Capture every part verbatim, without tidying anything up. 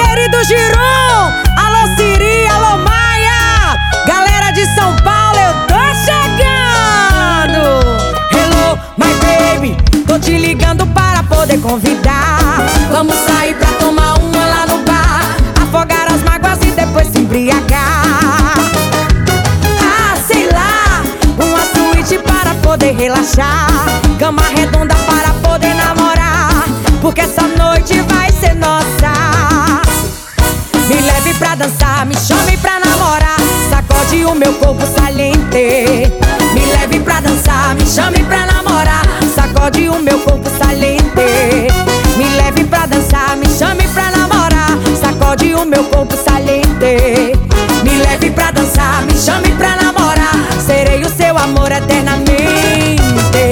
querido Giron, alô Siri, alô Maia, galera de São Paulo, eu tô chegando. Hello, my baby, tô te ligando para poder convidar. Vamos sair pra tomar uma lá no bar, afogar as mágoas e depois se embriagar. Ah, sei lá, uma suíte para poder relaxar, cama redonda para poder namorar, porque essa noite vai ser nossa. Me leve pra dançar, me chame pra namorar, sacode o meu corpo saliente. Me leve pra dançar, me chame pra namorar, sacode o meu corpo saliente. Me leve pra dançar, me chame pra namorar, sacode o meu corpo saliente. Me leve pra dançar, me chame pra namorar, serei o seu amor eternamente.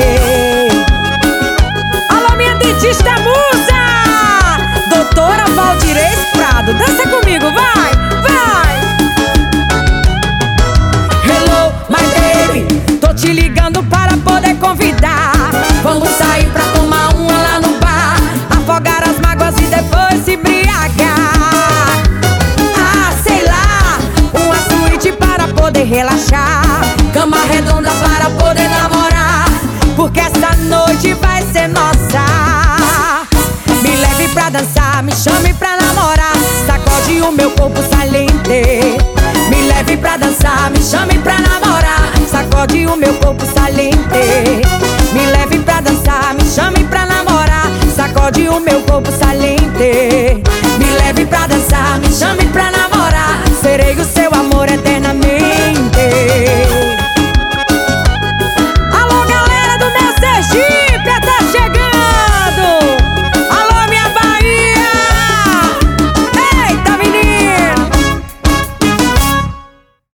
Alô, minha dentista musa, doutora Valdirez Prado, dança comigo, vai, vai. Hello, my baby, tô te ligando para poder convidar. Vamos sair pra tomar uma lá no bar, afogar as mágoas e depois se embriagar. Ah, sei lá, uma suíte para poder relaxar, cama redonda para poder namorar, porque essa noite vai ser nossa. Me leve pra dançar, me chame pra namorar, sacode o meu corpo saliente. Me leve pra dançar, me chame pra namorar, sacode o meu corpo saliente. Me leve pra dançar, me chame pra namorar, sacode o meu corpo saliente.